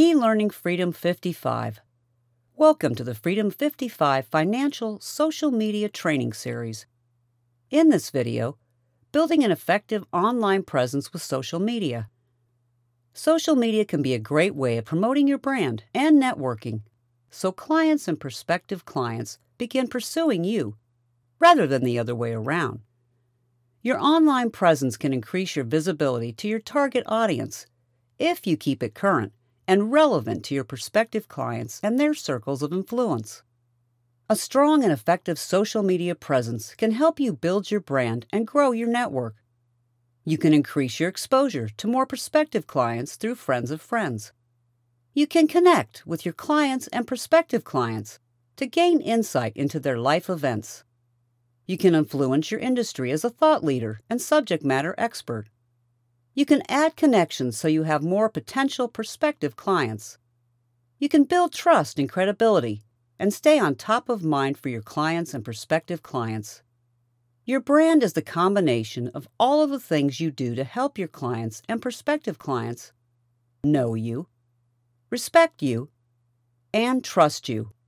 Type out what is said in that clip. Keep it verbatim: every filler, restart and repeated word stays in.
E-Learning Freedom fifty-five. Welcome to the Freedom fifty-five Financial Social Media Training Series. In this video, building an effective online presence with social media. Social media can be a great way of promoting your brand and networking, so clients and prospective clients begin pursuing you rather than the other way around. Your online presence can increase your visibility to your target audience if you keep it current and relevant to your prospective clients and their circles of influence. A strong and effective social media presence can help you build your brand and grow your network. You can increase your exposure to more prospective clients through friends of friends. You can connect with your clients and prospective clients to gain insight into their life events. You can influence your industry as a thought leader and subject matter expert. You can add connections so you have more potential prospective clients. You can build trust and credibility and stay on top of mind for your clients and prospective clients. Your brand is the combination of all of the things you do to help your clients and prospective clients know you, respect you, and trust you.